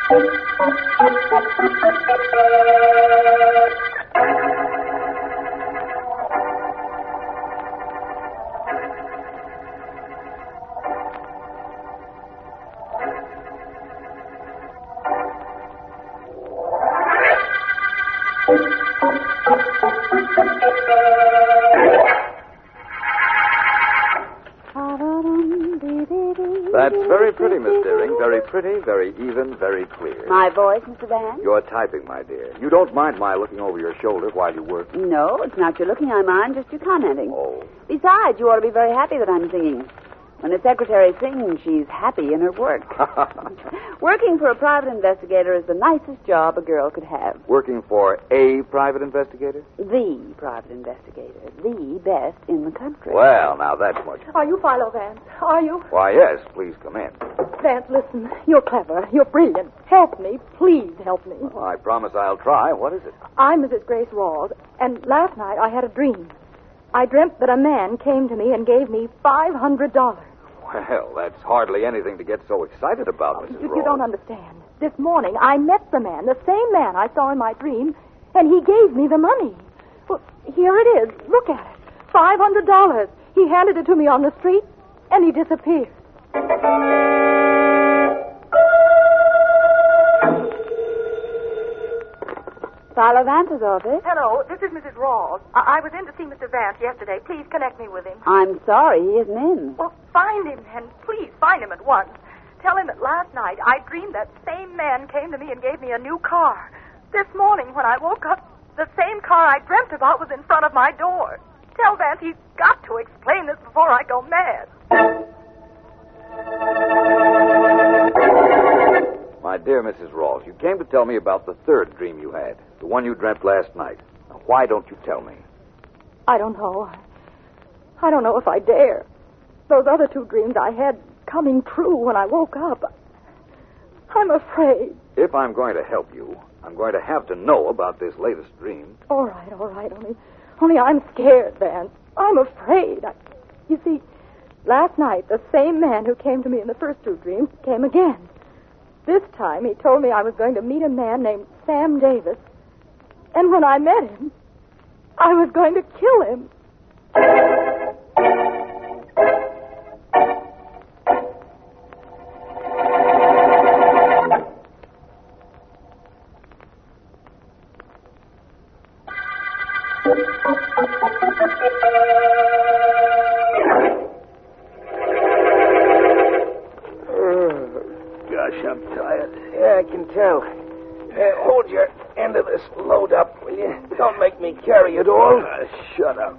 That's very pretty, Miss Deering. Very pretty, very even, very clear. My voice, Mr. Vance? You're typing, my dear. You don't mind my looking over your shoulder while you work? No, it's not your looking I mind, just your commenting. Oh. Besides, you ought to be very happy that I'm singing. When a secretary sings, she's happy in her work. Working for a private investigator is the nicest job a girl could have. Working for a private investigator? The private investigator. The best in the country. Well, now that's much. Are you Philo Vance? Are you? Why, yes. Please come in. Vance, listen. You're clever. You're brilliant. Help me. Please help me. Well, I promise I'll try. What is it? I'm Mrs. Grace Rawls, and last night I had a dream. I dreamt that a man came to me and gave me $500. Well, that's hardly anything to get so excited about, Mrs. You Rawls. don't understand. This morning I met the man, the same man I saw in my dream, and he gave me the money. Well, here it is. Look at it. $500. He handed it to me on the street, and he disappeared. Philo Vance's office? Hello, this is Mrs. Rawls. I was in to see Mr. Vance yesterday. Please connect me with him. I'm sorry, he isn't in. Well, find him, and please find him at once. Tell him that last night I dreamed that same man came to me and gave me a new car. This morning when I woke up, the same car I dreamt about was in front of my door. Tell Vance he's got to explain this before I go mad. My dear Mrs. Rawls, you came to tell me about the third dream you had, the one you dreamt last night. Now, why don't you tell me? I don't know. I don't know if I dare. Those other two dreams I had coming true when I woke up. I'm afraid. If I'm going to help you, I'm going to have to know about this latest dream. All right. Only I'm scared, Vance. I'm afraid. You see, last night, the same man who came to me in the first two dreams came again. This time, he told me I was going to meet a man named Sam Davis. And when I met him, I was going to kill him. Gosh, I'm tired. Yeah, I can tell. Hold your end of this load up, will you? Don't make me carry it all. Shut up.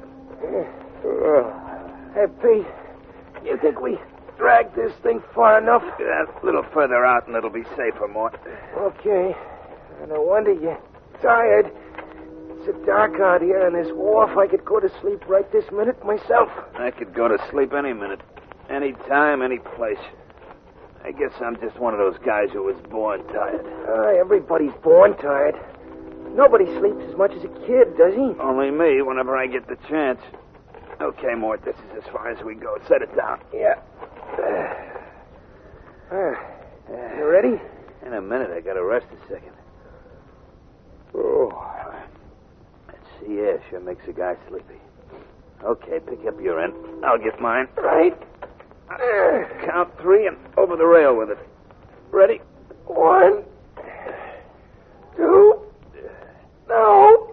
Hey, Pete, you think we dragged this thing far enough? A little further out and it'll be safer, Mort. Okay. No wonder you're tired. It's so dark out here on this wharf. I could go to sleep right this minute myself. I could go to sleep any minute, any time, any place. I guess I'm just one of those guys who was born tired. Everybody's born tired. Nobody sleeps as much as a kid, does he? Only me whenever I get the chance. Okay, Mort, this is as far as we go. Set it down. Yeah. You ready? In a minute. I gotta rest a second. Oh. Let's see. Yeah, sure makes a guy sleepy. Okay, pick up your end. I'll get mine. Right. Count three and over the rail with it. Ready? 1, 2. No.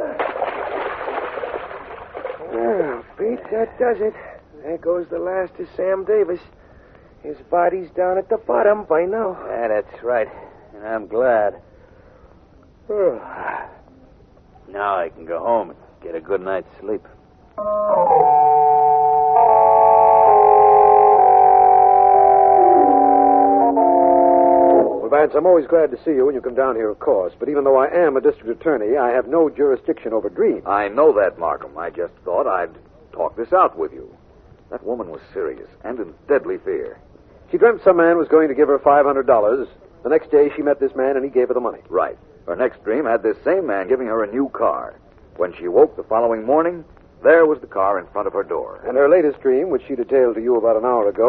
Pete, that does it. There goes the last of Sam Davis. His body's down at the bottom by now. Yeah, that's right. And I'm glad. Now I can go home and get a good night's sleep. Well, Vance, I'm always glad to see you when you come down here, of course. But even though I am a district attorney, I have no jurisdiction over dreams. I know that, Markham. I just thought I'd talk this out with you. That woman was serious and in deadly fear. She dreamt some man was going to give her $500. The next day, she met this man, and he gave her the money. Right. Her next dream had this same man giving her a new car. When she woke the following morning, there was the car in front of her door. And her latest dream, which she detailed to you about an hour ago,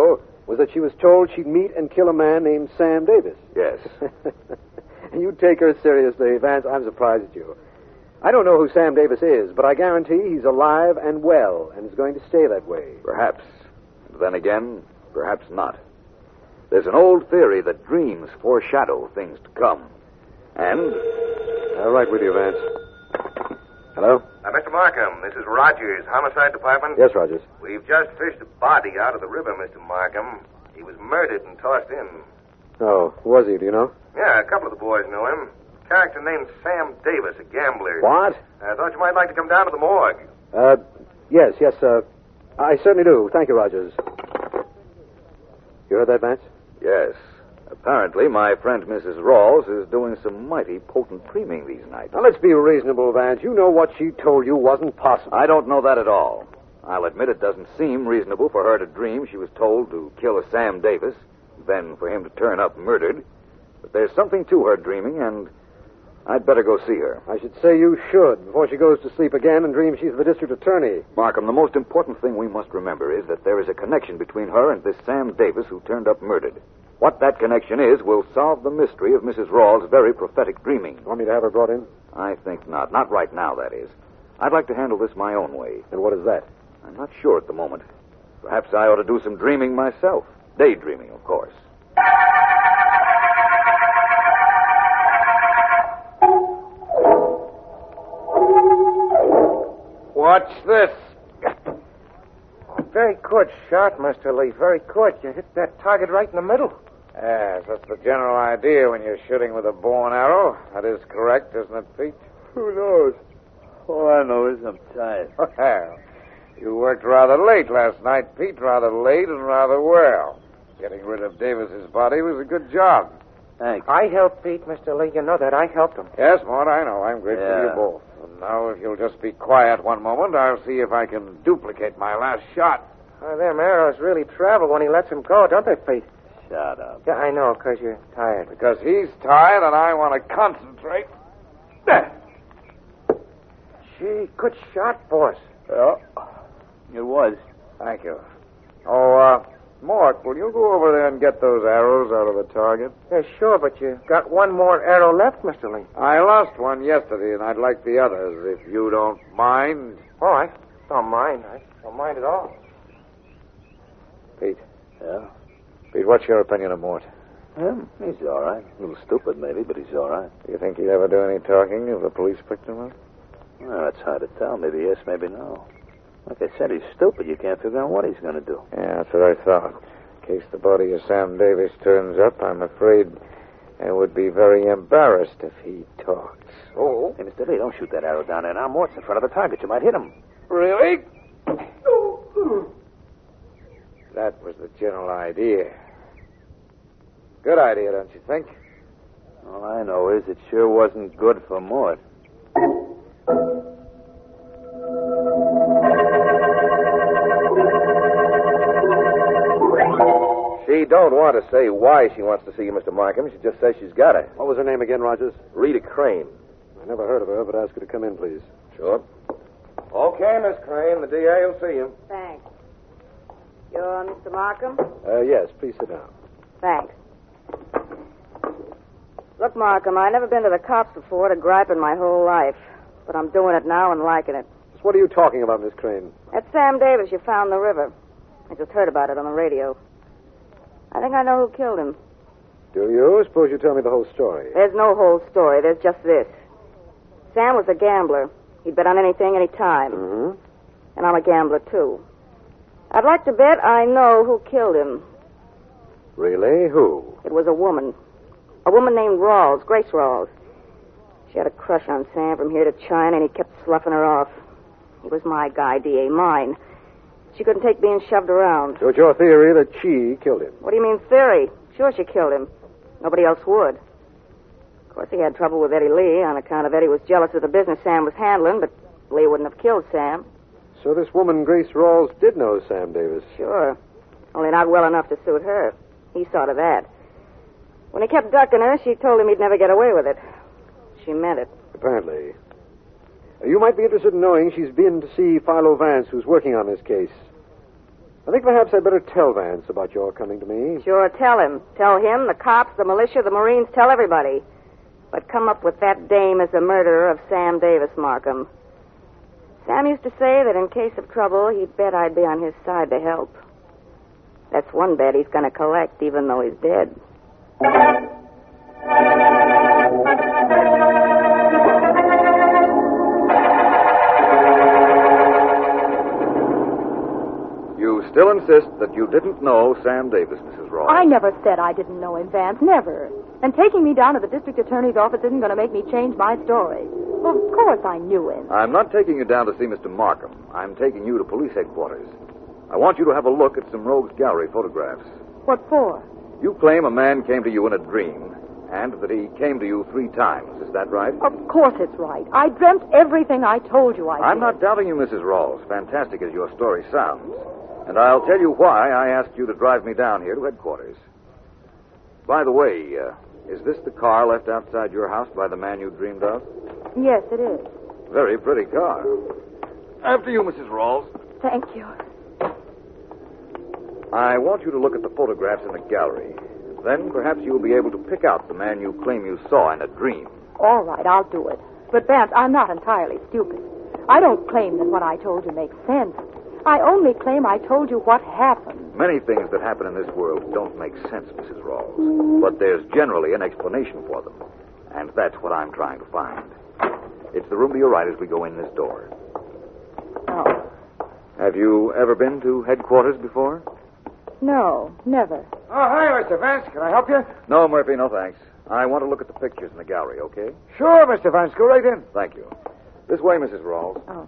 was that she was told she'd meet and kill a man named Sam Davis. Yes. You take her seriously, Vance. I'm surprised at you. I don't know who Sam Davis is, but I guarantee he's alive and well and is going to stay that way. Perhaps. Then again, perhaps not. There's an old theory that dreams foreshadow things to come. And... All right with you, Vance. Hello? Mr. Markham, this is Rogers, Homicide Department. Yes, Rogers. We've just fished a body out of the river, Mr. Markham. He was murdered and tossed in. Oh, was he? Do you know? Yeah, a couple of the boys know him. Character named Sam Davis, a gambler. What? I thought you might like to come down to the morgue. Yes, I certainly do. Thank you, Rogers. You heard that, Vance? yes, apparently my friend Mrs. Rawls is doing some mighty potent dreaming these nights. Now, let's be reasonable, Vance. You know what she told you wasn't possible. I don't know that at all. I'll admit it doesn't seem reasonable for her to dream she was told to kill a Sam Davis, then for him to turn up murdered. But there's something to her dreaming, and I'd better go see her. I should say you should, before she goes to sleep again and dreams she's the district attorney. Markham, the most important thing we must remember is that there is a connection between her and this Sam Davis who turned up murdered. What that connection is will solve the mystery of Mrs. Rawls' very prophetic dreaming. Want me to have her brought in? I think not. Not right now, that is. I'd like to handle this my own way. And what is that? I'm not sure at the moment. Perhaps I ought to do some dreaming myself. Daydreaming, of course. Watch this. Very good shot, Mr. Lee. Very good. You hit that target right in the middle. Yes, that's the general idea when you're shooting with a bow and arrow. That is correct, isn't it, Pete? Who knows? All I know is I'm tired. Well, you worked rather late last night, Pete. Rather late and rather well. Getting rid of Davis's body was a good job. Thanks. I helped Pete, Mr. Lee. You know that. I helped him. Yes, Mort, I know. I'm grateful to you both. And now, if you'll just be quiet one moment, I'll see if I can duplicate my last shot. Them arrows really travel when he lets them go, don't they, Pete? Shut up. Yeah, I know, because you're tired. Because he's tired and I want to concentrate. There. Gee, good shot, boss. Well, it was. Thank you. Oh, Mort, will you go over there and get those arrows out of the target? Yeah, sure, but you got one more arrow left, Mr. Lee. I lost one yesterday, and I'd like the others, if you don't mind. Oh, I don't mind. I don't mind at all. Pete. Yeah? Pete, what's your opinion of Mort? He's all right. A little stupid, maybe, but he's all right. Do you think he'd ever do any talking if the police picked him up? Well, it's hard to tell. Maybe yes, maybe no. Like I said, he's stupid. You can't figure out what he's going to do. Yeah, that's what I thought. In case the body of Sam Davis turns up, I'm afraid I would be very embarrassed if he talks. Oh. Hey, Mr. Lee, don't shoot that arrow down there now. Mort's in front of the target. You might hit him. Really? That was the general idea. Good idea, don't you think? All I know is it sure wasn't good for Mort. She don't want to say why she wants to see you, Mr. Markham. She just says she's got to. What was her name again, Rogers? Rita Crane. I never heard of her, but ask her to come in, please. Sure. Okay, Miss Crane. The DA will see you. Thanks. You're Mr. Markham? Yes, please sit down. Thanks. Look, Markham, I've never been to the cops before to gripe in my whole life. But I'm doing it now and liking it. Just what are you talking about, Miss Crane? That's Sam Davis you found in the river. I just heard about it on the radio. I think I know who killed him. Do you? Suppose you tell me the whole story. There's no whole story. There's just this. Sam was a gambler. He'd bet on anything, any time. Mm-hmm. And I'm a gambler, too. I'd like to bet I know who killed him. Really? Who? It was a woman. A woman named Rawls, Grace Rawls. She had a crush on Sam from here to China, and he kept sloughing her off. He was my guy, D.A., mine. She couldn't take being shoved around. So it's your theory that she killed him? What do you mean, theory? Sure she killed him. Nobody else would. Of course, he had trouble with Eddie Lee on account of Eddie was jealous of the business Sam was handling, but Lee wouldn't have killed Sam. So this woman, Grace Rawls, did know Sam Davis? Sure. Only not well enough to suit her. He saw to that. When he kept ducking her, she told him he'd never get away with it. She meant it. Apparently. You might be interested in knowing she's been to see Philo Vance, who's working on this case. I think perhaps I'd better tell Vance about your coming to me. Sure, tell him. Tell him, the cops, the militia, the Marines, tell everybody. But come up with that dame as the murderer of Sam Davis, Markham. Sam used to say that in case of trouble, he'd bet I'd be on his side to help. That's one bet he's going to collect, even though he's dead. You still insist that you didn't know Sam Davis, Mrs. Rawls. I never said I didn't know him, Vance. Never. And taking me down to the district attorney's office isn't going to make me change my story. Well, of course I knew him. I'm not taking you down to see Mr. Markham. I'm taking you to police headquarters. I want you to have a look at some Rogues Gallery photographs. What for? You claim a man came to you in a dream, and that he came to you 3 times. Is that right? Of course it's right. I dreamt everything I told you I did. I'm not doubting you, Mrs. Rawls, fantastic as your story sounds. And I'll tell you why I asked you to drive me down here to headquarters. By the way, is this the car left outside your house by the man you dreamed of? Yes, it is. Very pretty car. After you, Mrs. Rawls. Thank you. I want you to look at the photographs in the gallery. Then perhaps you'll be able to pick out the man you claim you saw in a dream. All right, I'll do it. But, Vance, I'm not entirely stupid. I don't claim that what I told you makes sense. I only claim I told you what happened. Many things that happen in this world don't make sense, Mrs. Rawls. But there's generally an explanation for them. And that's what I'm trying to find. It's the room to your right as we go in this door. Oh. Have you ever been to headquarters before? No, never. Oh, hi, Mr. Vance. Can I help you? No, Murphy, no thanks. I want to look at the pictures in the gallery, okay? Sure, Mr. Vance. Go right in. Thank you. This way, Mrs. Rawls. Oh.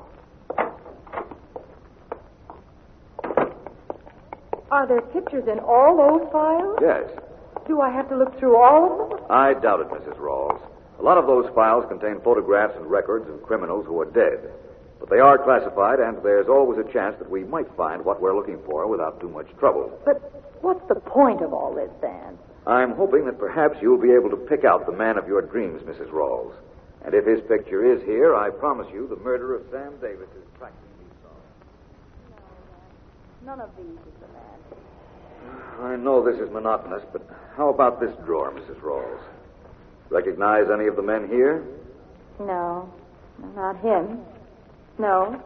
Are there pictures in all those files? Yes. Do I have to look through all of them? I doubt it, Mrs. Rawls. A lot of those files contain photographs and records of criminals who are dead. But they are classified, and there's always a chance that we might find what we're looking for without too much trouble. But what's the point of all this, Vance? I'm hoping that perhaps you'll be able to pick out the man of your dreams, Mrs. Rawls. And if his picture is here, I promise you the murder of Sam Davis is practically solved. No, none of these is the man. I know this is monotonous, but how about this drawer, Mrs. Rawls? Recognize any of the men here? No, not him. No,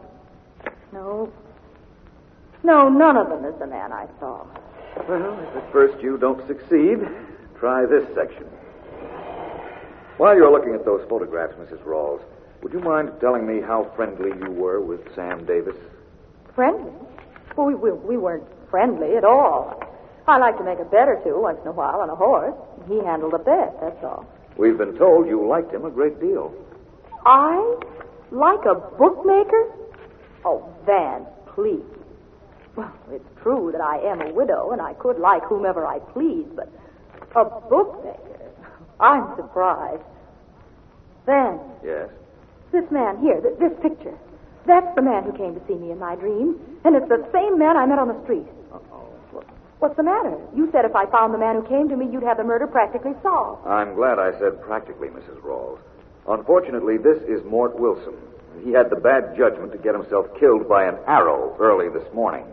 none of them is the man I saw. Well, if at first you don't succeed, try this section. While you're looking at those photographs, Mrs. Rawls, would you mind telling me how friendly you were with Sam Davis? Friendly? Well, we weren't friendly at all. I like to make a bet or two once in a while on a horse. He handled a bet, that's all. We've been told you liked him a great deal. I? Like a bookmaker? Oh, Van, please. Well, it's true that I am a widow, and I could like whomever I please, but a bookmaker? I'm surprised. Van. Yes? This man here, this picture, that's the man who came to see me in my dream, and it's the same man I met on the street. Uh-oh. What's the matter? You said if I found the man who came to me, you'd have the murder practically solved. I'm glad I said practically, Mrs. Rawls. Unfortunately, this is Mort Wilson. He had the bad judgment to get himself killed by an arrow early this morning.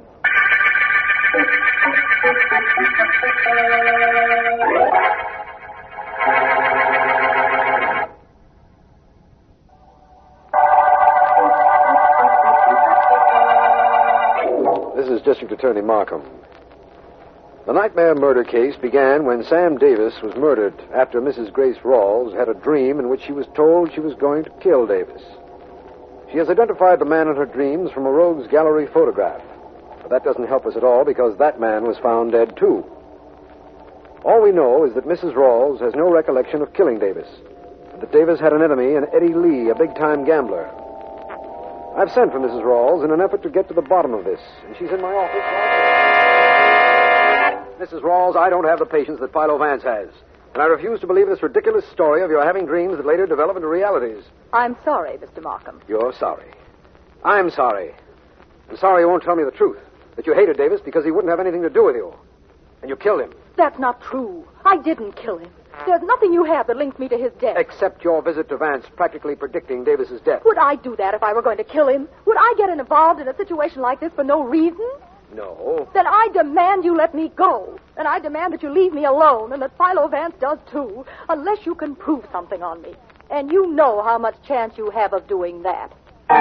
This is District Attorney Markham. The nightmare murder case began when Sam Davis was murdered after Mrs. Grace Rawls had a dream in which she was told she was going to kill Davis. She has identified the man in her dreams from a Rogues Gallery photograph. But that doesn't help us at all because that man was found dead, too. All we know is that Mrs. Rawls has no recollection of killing Davis, and that Davis had an enemy in Eddie Lee, a big-time gambler. I've sent for Mrs. Rawls in an effort to get to the bottom of this, and she's in my office right now. Mrs. Rawls, I don't have the patience that Philo Vance has, and I refuse to believe this ridiculous story of your having dreams that later develop into realities. I'm sorry, Mr. Markham. You're sorry. I'm sorry. I'm sorry you won't tell me the truth, that you hated Davis because he wouldn't have anything to do with you, and you killed him. That's not true. I didn't kill him. There's nothing you have that links me to his death. Except your visit to Vance practically predicting Davis's death. Would I do that if I were going to kill him? Would I get involved in a situation like this for no reason? No. Then I demand you let me go. And I demand that you leave me alone, and that Philo Vance does too, unless you can prove something on me. And you know how much chance you have of doing that.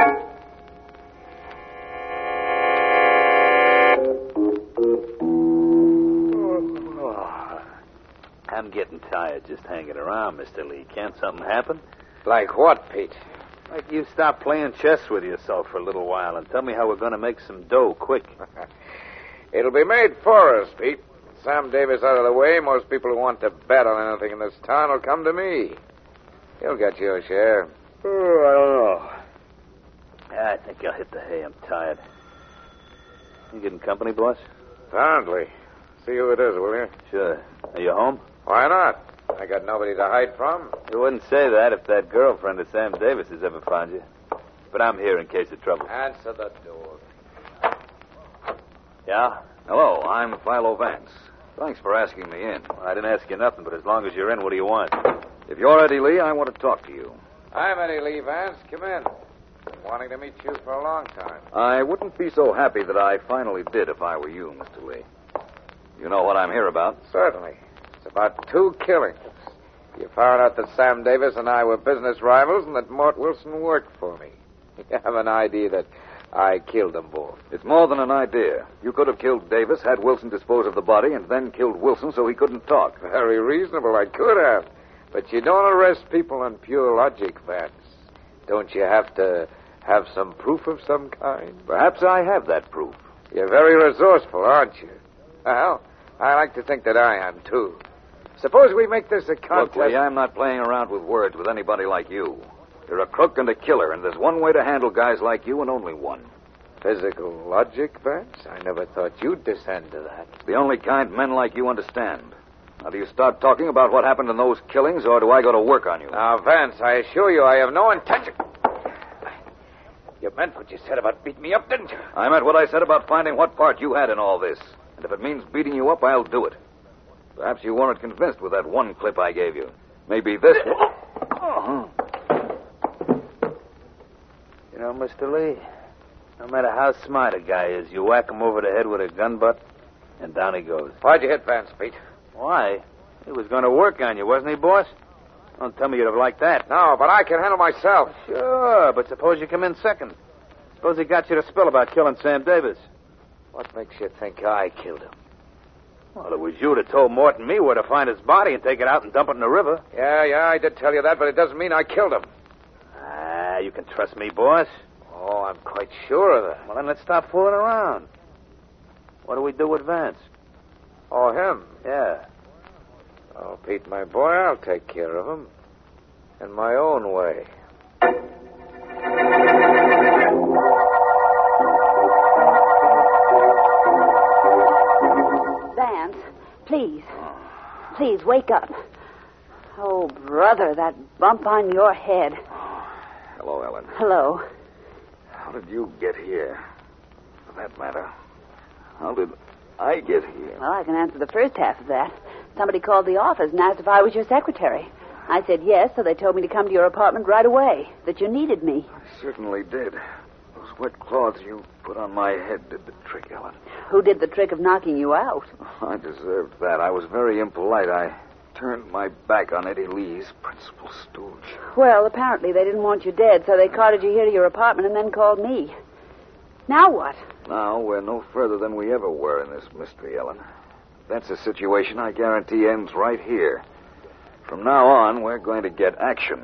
I'm getting tired just hanging around, Mr. Lee. Can't something happen? Like what, Pete? Like you stop playing chess with yourself for a little while and tell me how we're going to make some dough quick. It'll be made for us, Pete. Sam Davis out of the way, most people who want to bet on anything in this town will come to me. You'll get your share. Oh, I don't know. I think I'll hit the hay. I'm tired. You getting company, boss? Apparently. See who it is, will you? Sure. Are you home? Why not? I got nobody to hide from. You wouldn't say that if that girlfriend of Sam Davis has ever found you. But I'm here in case of trouble. Answer the door. Yeah? Hello, I'm Philo Vance. Thanks for asking me in. Well, I didn't ask you nothing, but as long as you're in, what do you want? If you're Eddie Lee, I want to talk to you. I'm Eddie Lee Vance. Come in. Been wanting to meet you for a long time. I wouldn't be so happy that I finally did if I were you, Mr. Lee. You know what I'm here about? Certainly. It's about 2 killings. You found out that Sam Davis and I were business rivals and that Mort Wilson worked for me. You have an idea that I killed them both. It's more than an idea. You could have killed Davis, had Wilson dispose of the body, and then killed Wilson so he couldn't talk. Very reasonable. I could have. But you don't arrest people on pure logic, Vance. Don't you have to have some proof of some kind? Perhaps I have that proof. You're very resourceful, aren't you? Well, I like to think that I am, too. Suppose we make this a contest. Look, Lee, I'm not playing around with words with anybody like you. You're a crook and a killer, and there's one way to handle guys like you and only one. Physical logic, Vance? I never thought you'd descend to that. It's the only kind men like you understand. Now, do you start talking about what happened in those killings, or do I go to work on you? Now, Vance, I assure you I have no intention... You meant what you said about beating me up, didn't you? I meant what I said about finding what part you had in all this. And if it means beating you up, I'll do it. Perhaps you weren't convinced with that one clip I gave you. Maybe this... You know, Mr. Lee, no matter how smart a guy is, you whack him over the head with a gun butt, and down he goes. Why'd you hit Vance, Pete? Why? He was going to work on you, wasn't he, boss? Don't tell me you'd have liked that. No, but I can handle myself. Sure, but suppose you come in second. Suppose he got you to spill about killing Sam Davis. What makes you think I killed him? Well, it was you that told Mort and me where to find his body and take it out and dump it in the river. Yeah, I did tell you that, but it doesn't mean I killed him. Ah, you can trust me, boss. Oh, I'm quite sure of that. Well, then let's stop fooling around. What do we do with Vance? Oh, him? Yeah. Oh, Pete, my boy, I'll take care of him. In my own way. Vance, please. Please, wake up. Oh, brother, that bump on your head. Hello, Ellen. Hello. How did you get here? For that matter, how did I get here? Well, I can answer the first half of that. Somebody called the office and asked if I was your secretary. I said yes, so they told me to come to your apartment right away, that you needed me. I certainly did. Those wet cloths you put on my head did the trick, Ellen. Who did the trick of knocking you out? I deserved that. I was very impolite. I turned my back on Eddie Lee's principal stooge. Well, apparently they didn't want you dead, so they carted you here to your apartment and then called me. Now what? Now we're no further than we ever were in this mystery, Ellen. That's a situation I guarantee ends right here. From now on, we're going to get action.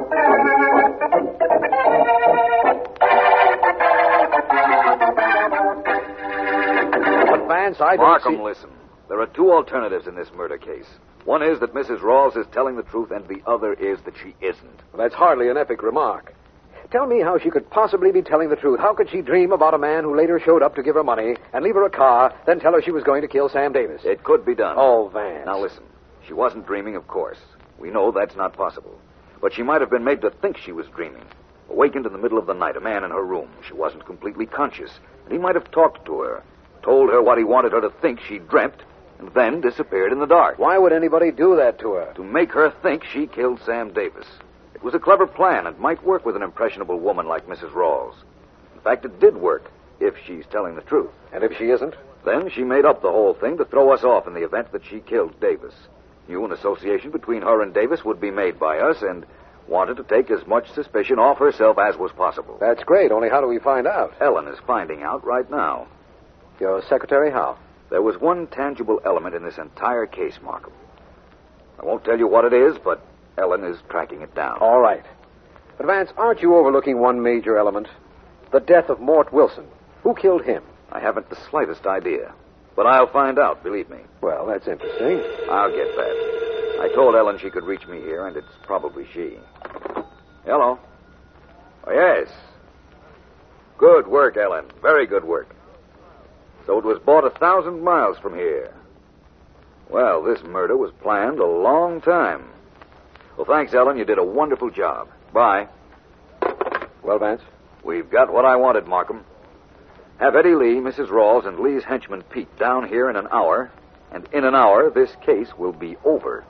But, Vance, I don't Markham, see... listen. There are 2 alternatives in this murder case. One is that Mrs. Rawls is telling the truth, and the other is that she isn't. Well, that's hardly an epic remark. Tell me how she could possibly be telling the truth. How could she dream about a man who later showed up to give her money and leave her a car, then tell her she was going to kill Sam Davis? It could be done. Oh, Vance. Now, listen. She wasn't dreaming, of course. We know that's not possible. But she might have been made to think she was dreaming. Awakened in the middle of the night, a man in her room. She wasn't completely conscious. And he might have talked to her, told her what he wanted her to think she dreamt, and then disappeared in the dark. Why would anybody do that to her? To make her think she killed Sam Davis. It was a clever plan and might work with an impressionable woman like Mrs. Rawls. In fact, it did work. if she's telling the truth. And if she isn't? Then she made up the whole thing to throw us off in the event that she killed Davis. Knew an association between her and Davis would be made by us and wanted to take as much suspicion off herself as was possible. That's great, only how do we find out? Ellen is finding out right now. Your secretary, how? There was one tangible element in this entire case, Markham. I won't tell you what it is, but Ellen is tracking it down. All right. But, Vance, aren't you overlooking one major element? The death of Mort Wilson. Who killed him? I haven't the slightest idea. But I'll find out, believe me. Well, that's interesting. I'll get that. I told Ellen she could reach me here, and it's probably she. Hello. Oh, yes. Good work, Ellen. Very good work. So it was bought 1,000 miles from here. Well, this murder was planned a long time. Well, thanks, Ellen. You did a wonderful job. Bye. Well, Vance? We've got what I wanted, Markham. Have Eddie Lee, Mrs. Rawls, and Lee's henchman Pete down here in an hour, and in an hour, this case will be over.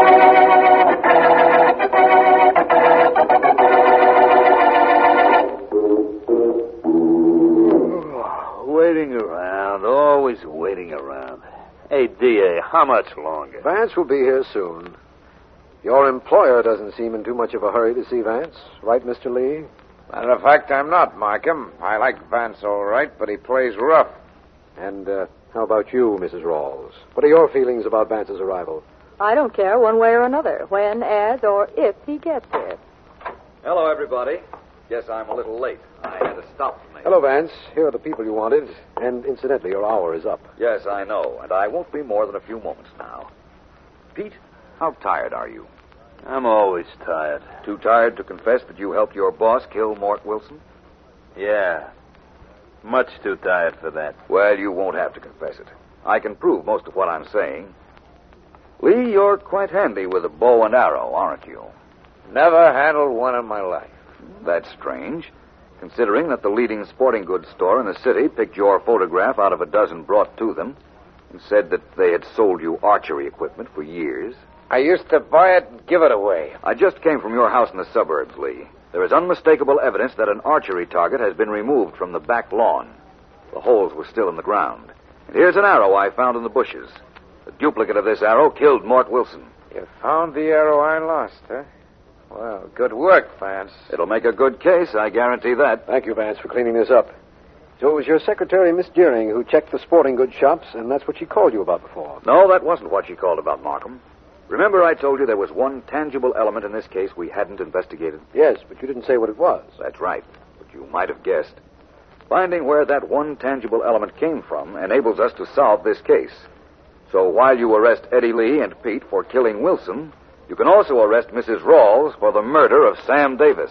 Waiting around, always waiting around. Hey, D.A., how much longer? Vance will be here soon. Your employer doesn't seem in too much of a hurry to see Vance. Right, Mr. Lee? Matter of fact, I'm not, Markham. I like Vance all right, but he plays rough. And how about you, Mrs. Rawls? What are your feelings about Vance's arrival? I don't care one way or another, when, as, or if he gets here. Hello, everybody. Guess I'm a little late. I had to stop for me. Hello, Vance. Here are the people you wanted. And incidentally, your hour is up. Yes, I know, and I won't be more than a few moments now. Pete, how tired are you? I'm always tired. Too tired to confess that you helped your boss kill Mort Wilson? Yeah. Much too tired for that. Well, you won't have to confess it. I can prove most of what I'm saying. Lee, you're quite handy with a bow and arrow, aren't you? Never handled one in my life. That's strange, considering that the leading sporting goods store in the city picked your photograph out of a dozen brought to them and said that they had sold you archery equipment for years. I used to buy it and give it away. I just came from your house in the suburbs, Lee. There is unmistakable evidence that an archery target has been removed from the back lawn. The holes were still in the ground. And here's an arrow I found in the bushes. A duplicate of this arrow killed Mort Wilson. You found the arrow I lost, huh? Well, good work, Vance. It'll make a good case, I guarantee that. Thank you, Vance, for cleaning this up. So it was your secretary, Miss Deering, who checked the sporting goods shops, and that's what she called you about before. No, that wasn't what she called about, Markham. Remember I told you there was one tangible element in this case we hadn't investigated? Yes, but you didn't say what it was. That's right, but you might have guessed. Finding where that one tangible element came from enables us to solve this case. So while you arrest Eddie Lee and Pete for killing Wilson, you can also arrest Mrs. Rawls for the murder of Sam Davis.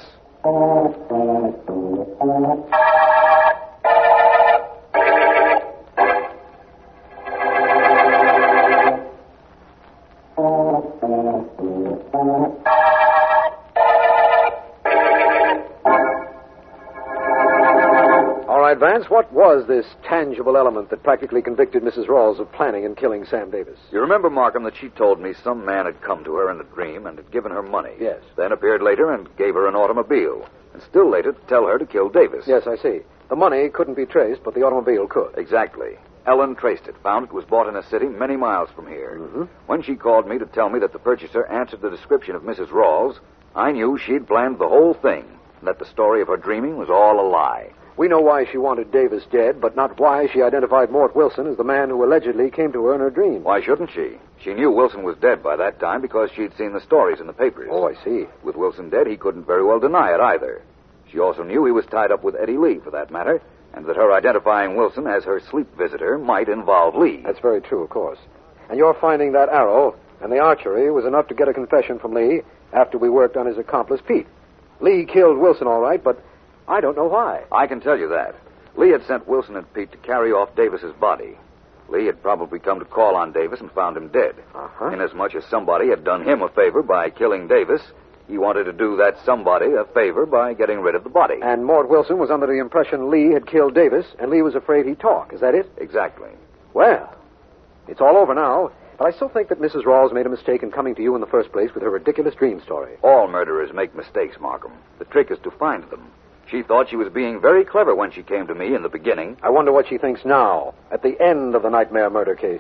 All right, Vance, what was this tangible element that practically convicted Mrs. Rawls of planning and killing Sam Davis? You remember, Markham, that she told me some man had come to her in a dream and had given her money. Yes. Then appeared later and gave her an automobile. And still later to tell her to kill Davis. Yes, I see. The money couldn't be traced, but the automobile could. Exactly. Ellen traced it, found it was bought in a city many miles from here. Mm-hmm. When she called me to tell me that the purchaser answered the description of Mrs. Rawls, I knew she'd planned the whole thing, and that the story of her dreaming was all a lie. We know why she wanted Davis dead, but not why she identified Mort Wilson as the man who allegedly came to her in her dream. Why shouldn't she? She knew Wilson was dead by that time because she'd seen the stories in the papers. Oh, I see. With Wilson dead, he couldn't very well deny it either. She also knew he was tied up with Eddie Lee, for that matter, and that her identifying Wilson as her sleep visitor might involve Lee. That's very true, of course. And your finding that arrow and the archery was enough to get a confession from Lee after we worked on his accomplice, Pete. Lee killed Wilson, all right, but I don't know why. I can tell you that. Lee had sent Wilson and Pete to carry off Davis's body. Lee had probably come to call on Davis and found him dead. Uh-huh. Inasmuch as somebody had done him a favor by killing Davis, he wanted to do that somebody a favor by getting rid of the body. And Mort Wilson was under the impression Lee had killed Davis, and Lee was afraid he'd talk. Is that it? Exactly. Well, it's all over now, but I still think that Mrs. Rawls made a mistake in coming to you in the first place with her ridiculous dream story. All murderers make mistakes, Markham. The trick is to find them. She thought she was being very clever when she came to me in the beginning. I wonder what she thinks now, at the end of the Nightmare murder case.